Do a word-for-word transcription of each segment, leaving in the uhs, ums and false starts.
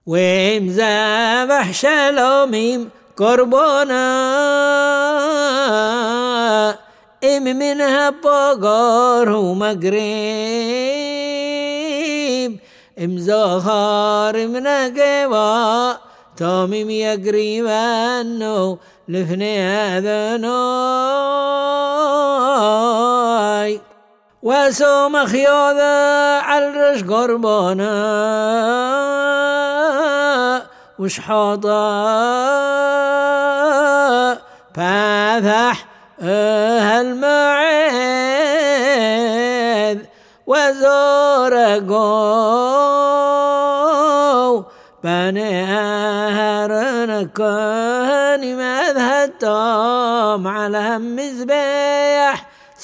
ومذبح شلوميم قربانا ام منها بقار ومقريب ام زخار من قوا توميم يقريب انه لفني اذناي وسوم خياذا عالرش قربانا وش حاطا فاذح هالمعيذ وزورقو بني أهرنكني مذهتم على مزبيح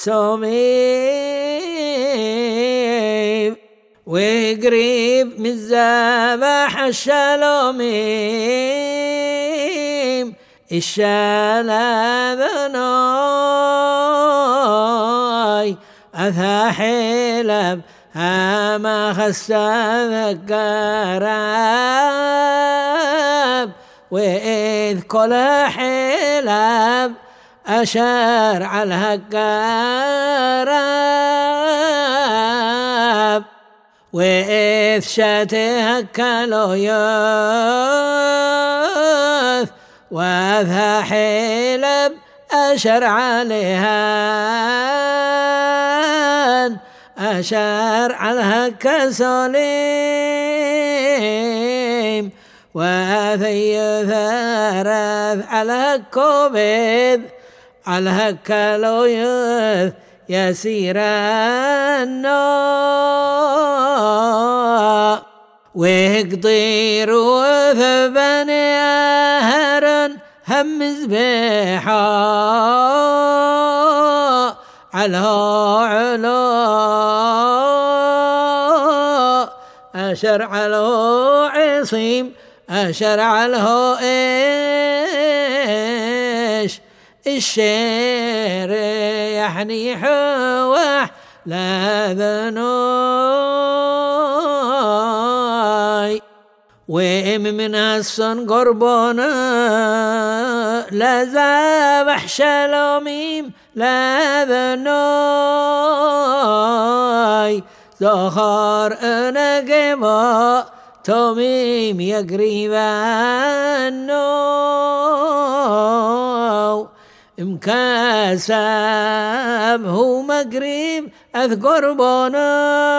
سوميم وقريب من الذبح الشلوميم الشلاذناي أثا حلب هما خسا ذكراب وإذ كل حلب أشار على الهكراب وإذ شاتهك لو يث وذا حلب أشر عليها أشار على كسليم وذي ثارث على كوبيد على كلويث يسير النار ويقدر وثبني أهرا هم زبيحا على علا أشر على عصيم أشر على إيش الشير يعني حوح لا ذنوي وإم من السن قربانا لا ذبح شلوميم لا ذنوي زخار أنا قبا توميم يقريب النو مكاسب هو مقريب أذكر بنا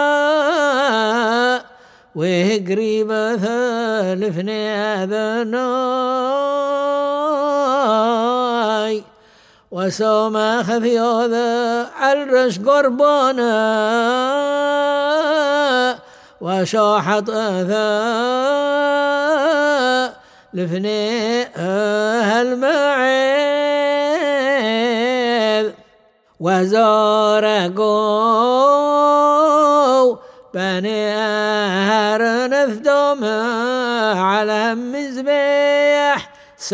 وقريب ثلفني أذناي وسوما خفيوذا عالرش قربانا وشاحط أذى لفني هالمعيذ وزارقو بني أهر نفدم على مزبيح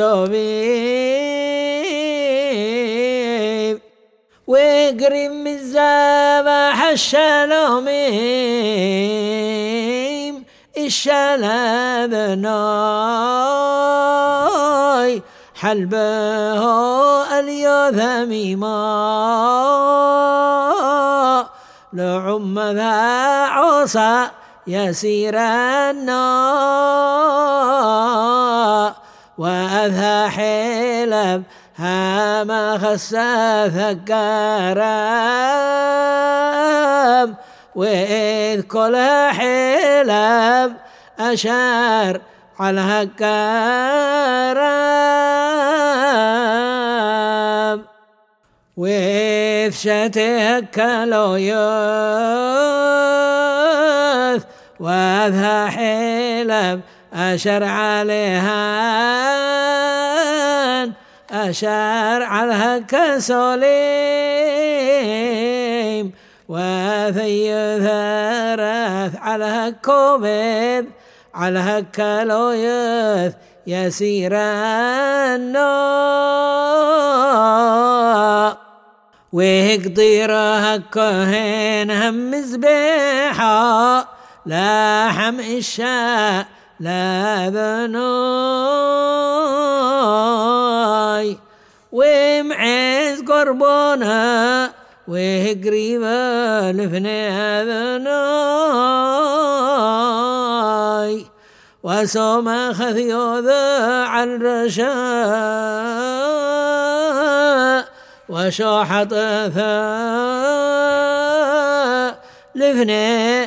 صبيب وقريب من الذبح الشلوميم الشلاذناي حلبه اليوثميما لعم ذا عصا يسير النار وأذى حلب هما خسا ثكرام وإذ كل حلب أشار على هكرام وإذ شتك لو يث وذا حلب أشر عليها أشار على كسليم وذي ثرث على كوبيد على كلويث يسير النار ويقدر كهين هم مزبيحا لا حم الشاء لا ذناي ومعز قربنا وقريبا لفني ذناي وسوما خذيو ذا عن رشاء وشوحط ثاء لفني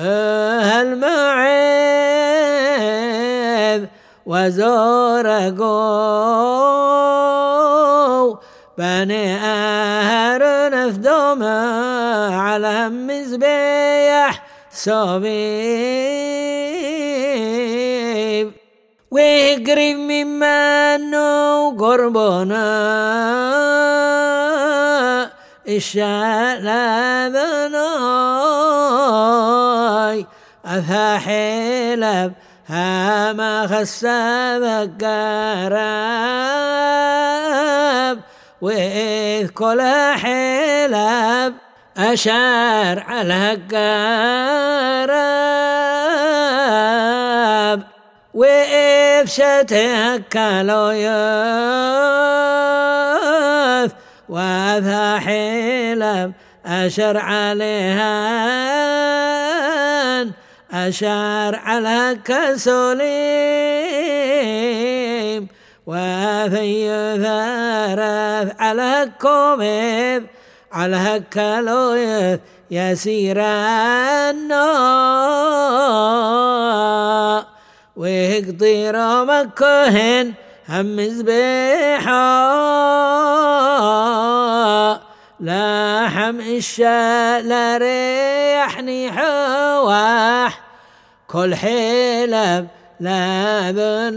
هالمعيذ وزورقو بني أهر نفدوما على مزبيح صبيب وقريب ممنو قربنا الشال ذناي أثا حلب هما خسب القراب وإذ كل حلب أشار على القراب وإذ شتكلوا يث وذا حلب أشر عليها أشار على كسليم وذي ثارث على كوميذ على كلويث يسير النار ويقدر مكهن هم مزبيحا لحم الشال ريحني حواح كل حلب لا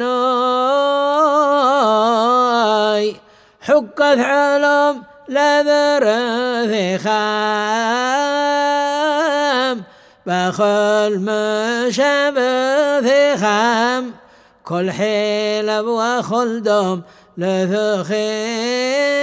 ذناي حقت علم لا ذرث خام بخل مشابه خام كل حلب وخلدم لثخيم